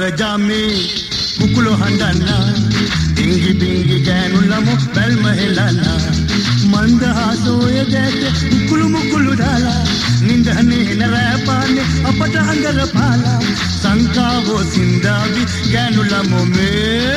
ජාමේ කුකුළු හඬන්නා ඩිංගි බිංගි ගෑනු ළමෝ බැල්ම හෙලනා මන්දහාසෝය දැක කුකුළු මුකුළු දාලා නින්දහනේ නරපානේ අපට අඟර පාලා සංකාවෝ සින්දාවි ගෑනු ළමෝ මේ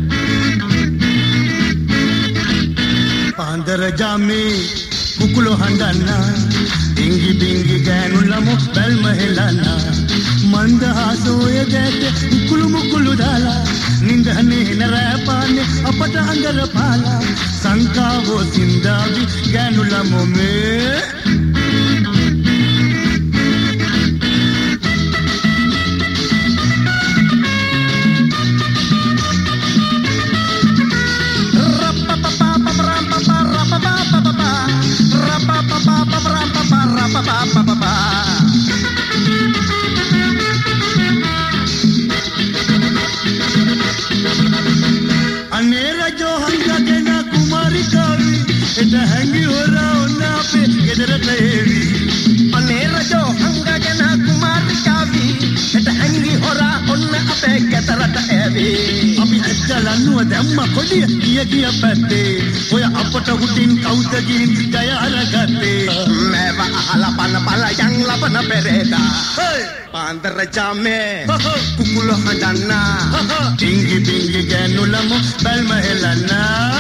පාන්දර ජාමේ කුකුළු හඬන්නා ඩිංගි බිංගි ගෑනු ළමෝ බැල්ම හෙලනා මන්දහාසෝය දැක කුකුළු මුකුළු දාලා නින්දහනේ නරපානේ අපට අඟර පාලා සංකාවෝ සින්දාවි ගෑනු ළමෝ මේ hangi hora onna pe gedarata evi anera jo hanga gana kumari kavi eta hangi hora onna ape gedarata evi අපි ඇත්තලන්නුව දැම්ම කොඩිය ගිය ගිය පැත්තේ ඔය අපට හුටින් කවුද ගිහින් ජය අරගත්තේ මේව අහලා පන බල යන් ලබන පෙරේදා පාන්දර ජාමේ කුකුළු හඬන්නා ඩිංගි බිංගි ගෑනු ළමෝ බැල්ම හෙලනා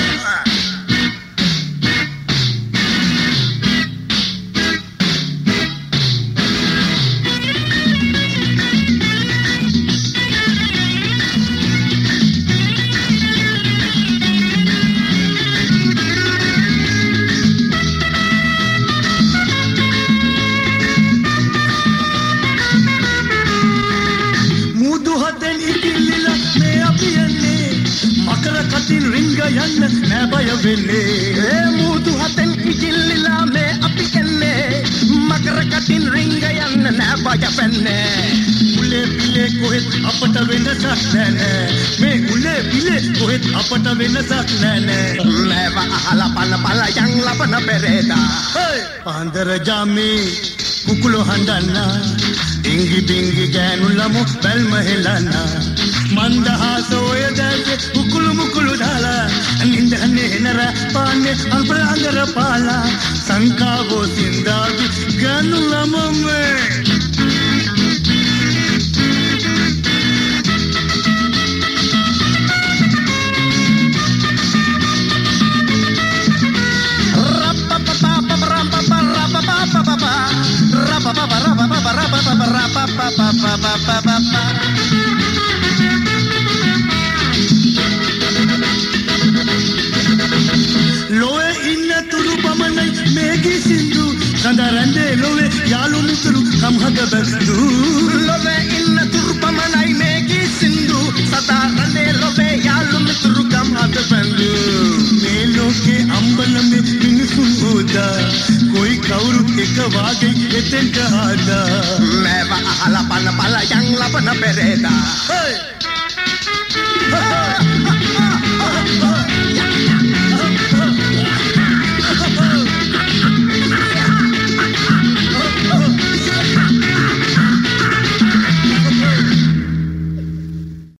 යන්න නෑ බය වෙන්නේ මුදු හතෙන් ඉකිල්ලිලා මේ අපි කන්නේ මකර කටින් රිංග යන්න නෑ බය වෙන්නේ උලේ පිලේ කොහෙත් අපට වෙනසක් නෑ මේ උලේ පිලේ කොහෙත් අපට වෙනසක් නෑ මේව අහලා පන බල යන් ලබන පෙරේදා පාන්දර ජාමේ කුකුළු හඬන්නා ඩිංගි බිංගි ගෑනු ළමෝ බැල්ම හෙලනා මන්දහාසෝය දැක කුකුළු මුකුළු දාලා නින්දහනේ නරපානේ අපට අඟර පාලා සංකාවෝ සින්දාවි ගෑනු ළමෝ මේ ලෝයේ ඉන්න තුරු පමණයි මේකි සින්දු සඳරන්නේ ලෝයේ යාළු මිතුරු කම්හද බැඳු ලෝයේ ඉන්න තුරු පමණයි මේකි සින්දු සඳරන්නේ ලෝයේ යාළු මිතුරු කම්හද බැඳු මේ ලෝකේ අම්බලමේ මිනිසුන් උදා કોઈ කවුරු එක වාගේ එතෙන්ට ආදා මේව අහලා පන බල යන් ලබන පෙරේදා